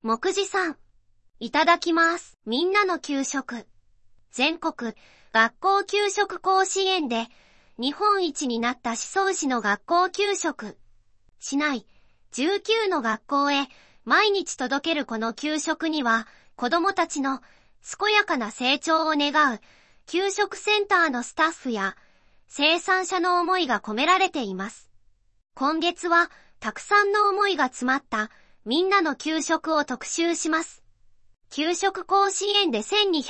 目次さん。いただきます。みんなの給食。全国学校給食甲子園で日本一になった宍粟市の学校給食。市内19の学校へ毎日届けるこの給食には子どもたちの健やかな成長を願う給食センターのスタッフや生産者の思いが込められています。今月はたくさんの思いが詰まったみんなの給食を特集します。給食甲子園で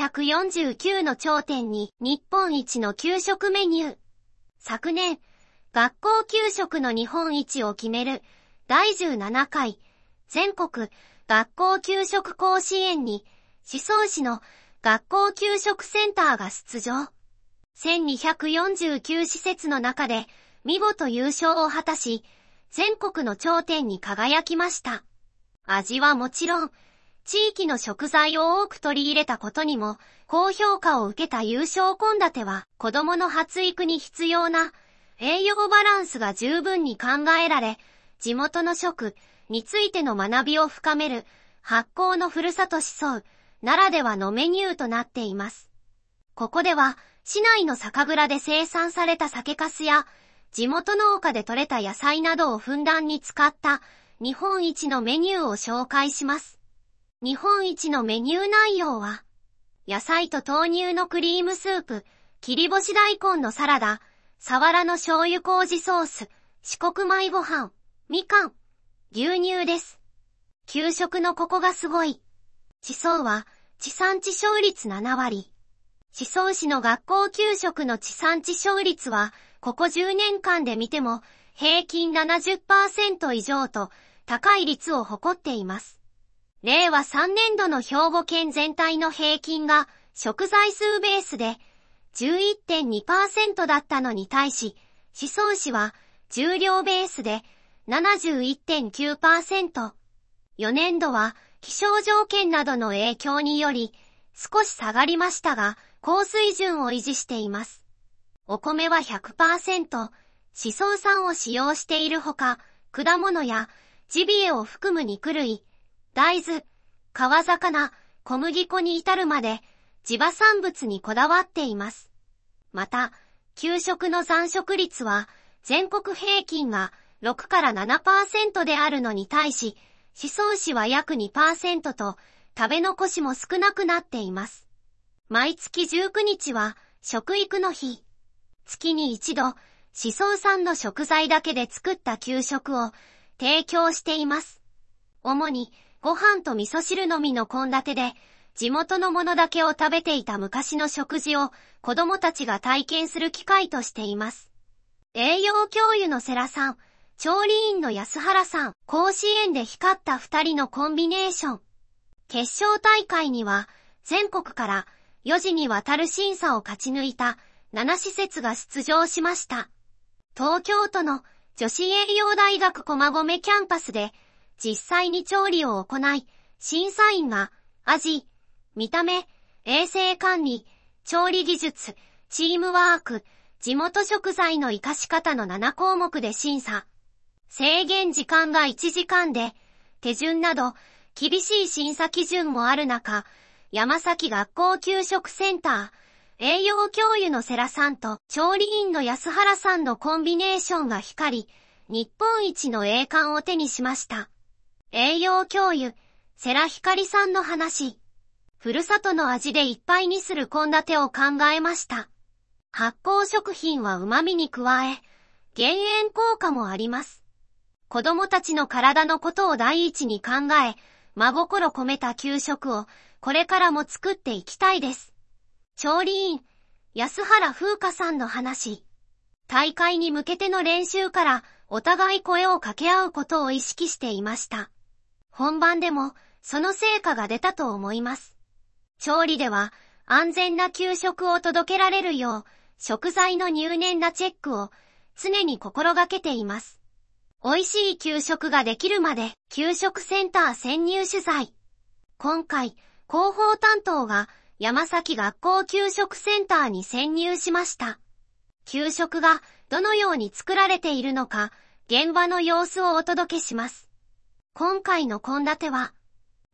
1249の頂点に日本一の給食メニュー。昨年、学校給食の日本一を決める第17回全国学校給食甲子園に宍粟市の学校給食センターが出場。1249施設の中で見事優勝を果たし、全国の頂点に輝きました。味はもちろん、地域の食材を多く取り入れたことにも高評価を受けた優勝献立は子どもの発育に必要な栄養バランスが十分に考えられ、地元の食についての学びを深める発酵のふるさと宍粟ならではのメニューとなっています。ここでは市内の酒蔵で生産された酒粕や地元農家で採れた野菜などをふんだんに使った日本一のメニューを紹介します。日本一のメニュー内容は、野菜と豆乳のクリームスープ、切り干し大根のサラダ、サワラの醤油麹ソース、四国米ご飯、みかん、牛乳です。給食のここがすごい。宍粟は地産地消率7割。宍粟市の学校給食の地産地消率は、ここ10年間で見ても平均 70% 以上と高い率を誇っています。令和3年度の兵庫県全体の平均が食材数ベースで 11.2% だったのに対し、宍粟市は重量ベースで 71.9%。4年度は気象条件などの影響により少し下がりましたが、高水準を維持しています。お米は 100%、宍粟産を使用しているほか、果物やジビエを含む肉類、大豆、川魚、小麦粉に至るまで地場産物にこだわっています。また、給食の残食率は全国平均が6から 7% であるのに対し、宍粟市は約 2% と食べ残しも少なくなっています。毎月19日は食育の日。月に一度、宍粟産の食材だけで作った給食を提供しています。主にご飯と味噌汁のみの献立で、地元のものだけを食べていた昔の食事を子どもたちが体験する機会としています。栄養教諭の世良さん、調理員の安原さん、甲子園で光った2人のコンビネーション。決勝大会には全国から4時にわたる審査を勝ち抜いた7施設が出場しました。東京都の女子栄養大学駒込キャンパスで実際に調理を行い、審査員が味、見た目、衛生管理、調理技術、チームワーク、地元食材の活かし方の7項目で審査。制限時間が1時間で、手順など厳しい審査基準もある中、山崎学校給食センター、栄養教諭の世良さんと調理員の安原さんのコンビネーションが光り、日本一の栄冠を手にしました。栄養教諭、世良光さんの話。ふるさとの味でいっぱいにする献立を考えました。発酵食品は旨味に加え、減塩効果もあります。子供たちの体のことを第一に考え、真心込めた給食をこれからも作っていきたいです。調理員、安原風花さんの話。大会に向けての練習からお互い声を掛け合うことを意識していました。本番でもその成果が出たと思います。調理では安全な給食を届けられるよう食材の入念なチェックを常に心がけています。美味しい給食ができるまで給食センター潜入取材。今回、広報担当が山崎学校給食センターに潜入しました。給食がどのように作られているのか、現場の様子をお届けします。今回の献立は、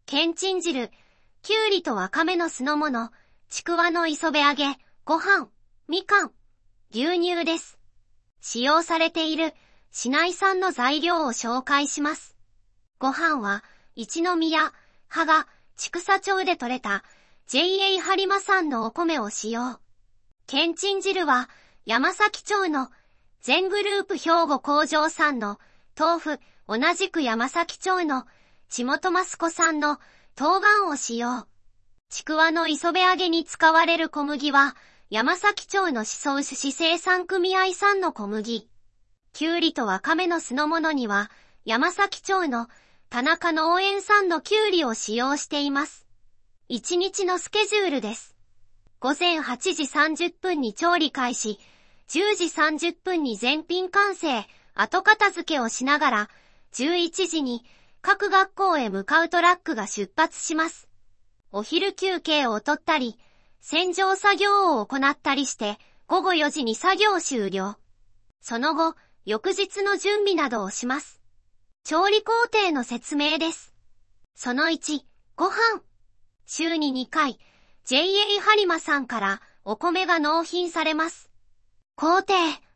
けんちん汁、きゅうりとわかめの酢の物、ちくわの磯辺揚げ、ご飯、みかん、牛乳です。使用されている市内産の材料を紹介します。ご飯は一宮、芳賀、千種町で採れた JA 播磨産のお米を使用。けんちん汁は山崎町の全グループ兵庫工場産の豆腐、同じく山崎町の地元益子産の冬瓜を使用。ちくわの磯辺揚げに使われる小麦は山崎町の宍粟市生産組合産の小麦。きゅうりとわかめの酢の物には山崎町の田中農園産のきゅうりを使用しています。1日のスケジュールです。午前8時30分に調理開始、10時30分に全品完成、後片付けをしながら、11時に各学校へ向かうトラックが出発します。お昼休憩を取ったり、洗浄作業を行ったりして、午後4時に作業終了。その後、翌日の準備などをします。調理工程の説明です。その1、ご飯。週に2回、JA 播磨さんからお米が納品されます。工程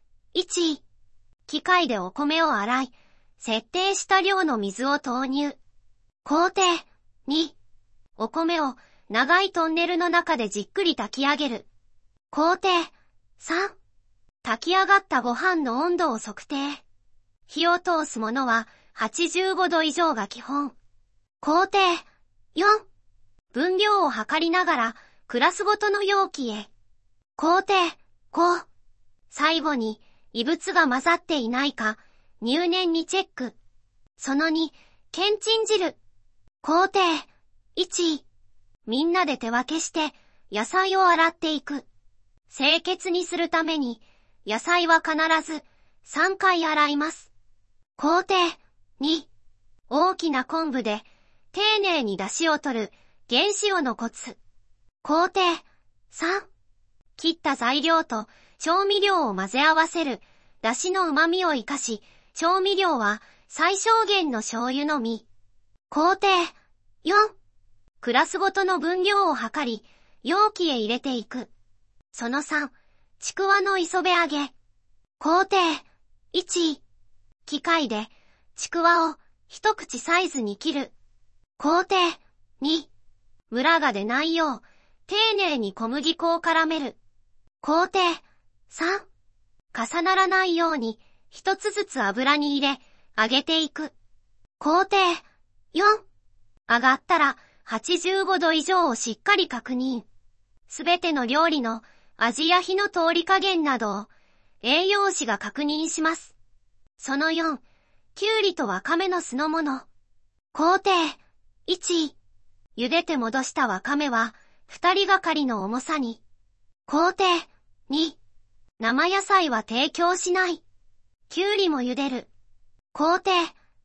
1、機械でお米を洗い、設定した量の水を投入。工程2、お米を長いトンネルの中でじっくり炊き上げる。工程3、炊き上がったご飯の温度を測定。火を通すものは85度以上が基本。工程4、分量を測りながらクラスごとの容器へ。工程5、最後に異物が混ざっていないか入念にチェック。その2、けんちん汁。工程1、みんなで手分けして野菜を洗っていく。清潔にするために野菜は必ず3回洗います。工程2、大きな昆布で丁寧に出汁を取る原塩のコツ。工程3、切った材料と調味料を混ぜ合わせる。出汁の旨味を生かし、調味料は最小限の醤油のみ。工程4、クラスごとの分量を測り、容器へ入れていく。その3、ちくわの磯辺揚げ。工程1、機械でちくわを一口サイズに切る。工程2、ムラが出ないよう丁寧に小麦粉を絡める。工程3、重ならないように一つずつ油に入れ揚げていく。工程4、揚がったら85度以上をしっかり確認。すべての料理の味や火の通り加減などを栄養士が確認します。その4、きゅうりとわかめの酢の物。工程1、茹でて戻したわかめは2人がかりの重さに。工程2、生野菜は提供しない。きゅうりも茹でる。工程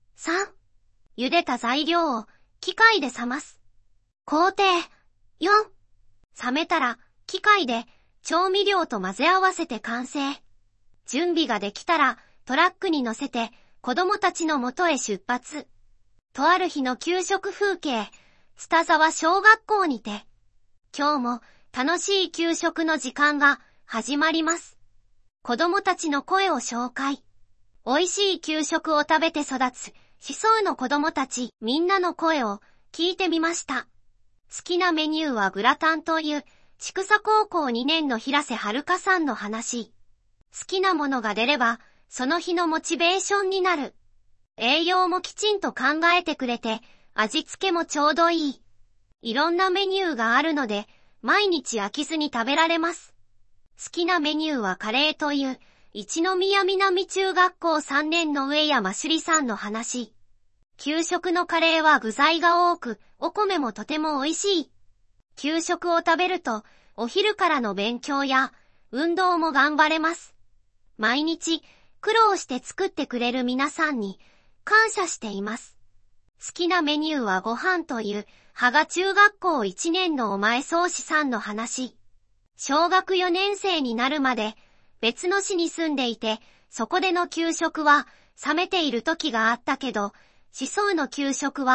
3、茹でた材料を機械で冷ます。工程4、冷めたら機械で調味料と混ぜ合わせて完成。準備ができたらトラックに乗せて子供たちの元へ出発。とある日の給食風景、ツタ沢小学校にて。今日も楽しい給食の時間が始まります。子供たちの声を紹介。美味しい給食を食べて育つ、宍粟の子供たちみんなの声を聞いてみました。好きなメニューはグラタンという、千種高校2年の平瀬遥さんの話。好きなものが出れば、その日のモチベーションになる。栄養もきちんと考えてくれて、味付けもちょうどいい。いろんなメニューがあるので、毎日飽きずに食べられます。好きなメニューはカレーという、一宮南中学校3年の上山朱里さんの話。給食のカレーは具材が多く、お米もとても美味しい。給食を食べると、お昼からの勉強や運動も頑張れます。毎日苦労して作ってくれる皆さんに感謝しています。好きなメニューはご飯という、芳賀中学校1年のお前宗志さんの話。小学4年生になるまで別の市に住んでいて、そこでの給食は冷めている時があったけど、宍粟の給食は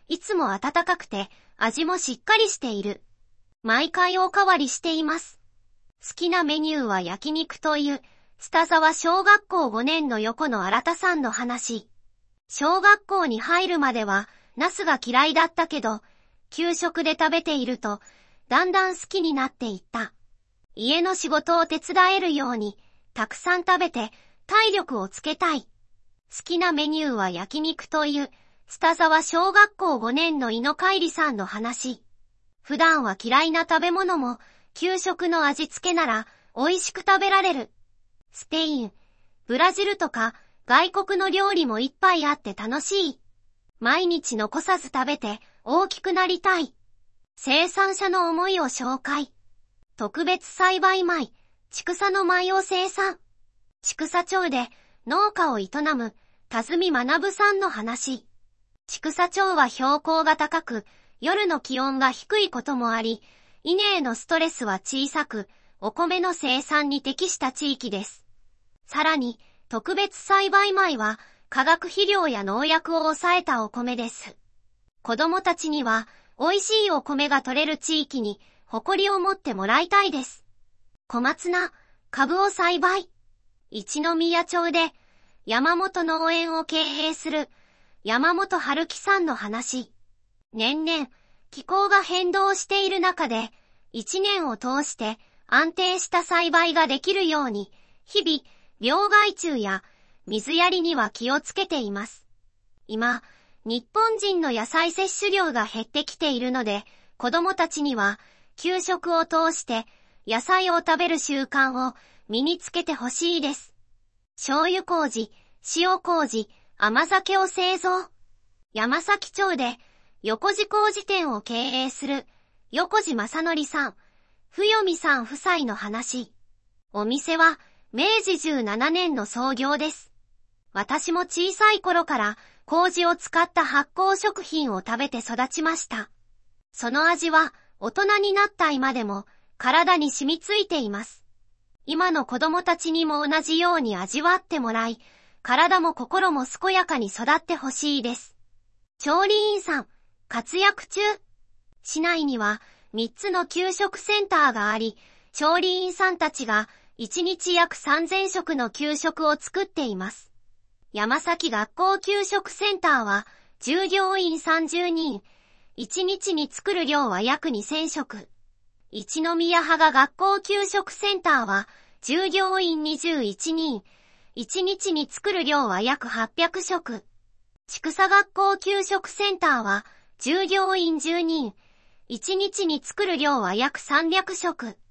いつも温かくて味もしっかりしている。毎回おかわりしています。好きなメニューは焼肉という、蔦沢小学校5年の横の新さんの話。小学校に入るまでは、ナスが嫌いだったけど、給食で食べていると、だんだん好きになっていった。家の仕事を手伝えるように、たくさん食べて、体力をつけたい。好きなメニューは焼肉という、蔦沢小学校5年の井野海里さんの話。普段は嫌いな食べ物も、給食の味付けなら、美味しく食べられる。スペイン、ブラジルとか、外国の料理もいっぱいあって楽しい。毎日残さず食べて、大きくなりたい。生産者の思いを紹介。特別栽培米、千種の米を生産。千種町で農家を営む田住学さんの話。千種町は標高が高く、夜の気温が低いこともあり、稲へのストレスは小さく、お米の生産に適した地域です。さらに、特別栽培米は化学肥料や農薬を抑えたお米です。子供たちには美味しいお米が取れる地域に誇りを持ってもらいたいです。小松菜、株を栽培。一宮町で山本農園を経営する山本春樹さんの話。年々気候が変動している中で一年を通して安定した栽培ができるように日々病害虫や水やりには気をつけています。今、日本人の野菜摂取量が減ってきているので、子供たちには給食を通して野菜を食べる習慣を身につけてほしいです。醤油麹、塩麹、甘酒を製造。山崎町で横地麹店を経営する横地正則さん、冬美さん夫妻の話。お店は明治17年の創業です。私も小さい頃から麹を使った発酵食品を食べて育ちました。その味は大人になった今でも体に染みついています。今の子供たちにも同じように味わってもらい、体も心も健やかに育ってほしいです。調理員さん、活躍中。市内には3つの給食センターがあり、調理員さんたちが1日約3000食の給食を作っています。山崎学校給食センターは従業員30人、1日に作る量は約2000食。一宮派学校給食センターは従業員21人、1日に作る量は約800食。千種学校給食センターは従業員10人、1日に作る量は約300食。